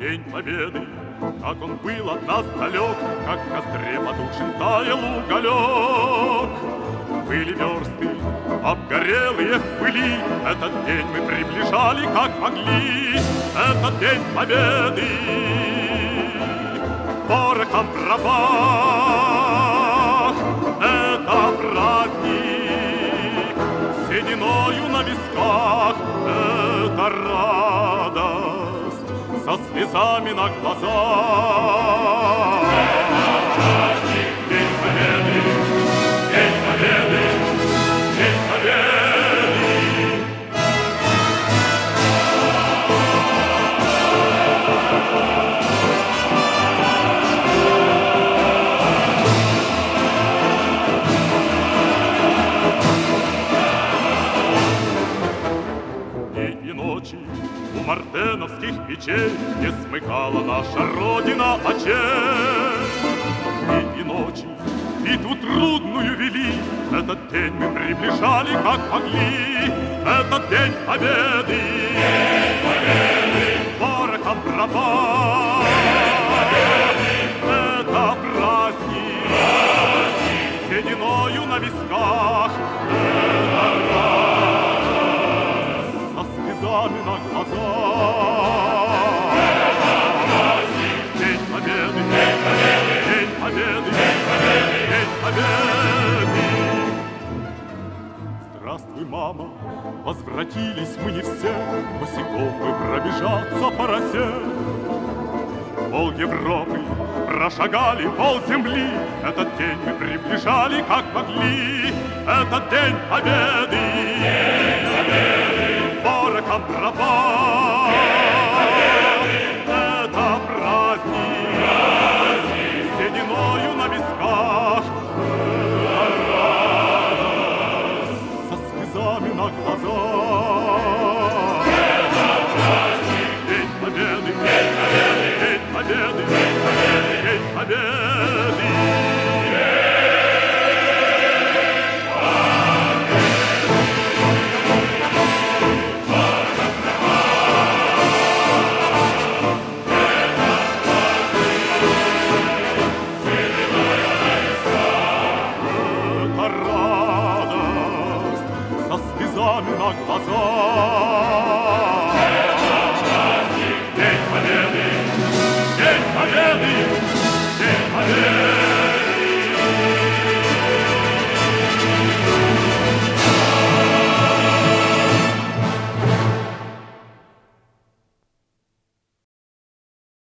День Победы, как он был от нас далек, как в костре потухшим таял уголек. Были версты, обгорелые в пыли, этот день мы приближали, как могли. Этот День Победы порохом пропах. Это праздник сединою на висках. Это радость со слезами на глазах. День Победы, День Победы, День Победы. Дни и ночи у мартеновских печей не смыкала наша Родина очей. Дни и ночи битву трудную вели, этот день мы приближали, как могли. Этот День Победы, День Победы, порохом пропах. Это праздник, сединою на висках. Это радость со слезами на глазах. Это праздник, День Победы, День Победы, День Победы, День Победы, День Победы. Здравствуй, мама, возвратились мы не все, босиком мы пробежаться по росе. Пол Европы прошагали, пол земли, этот день мы приближали, как могли. Этот День Победы, День Победы, порохом пропах.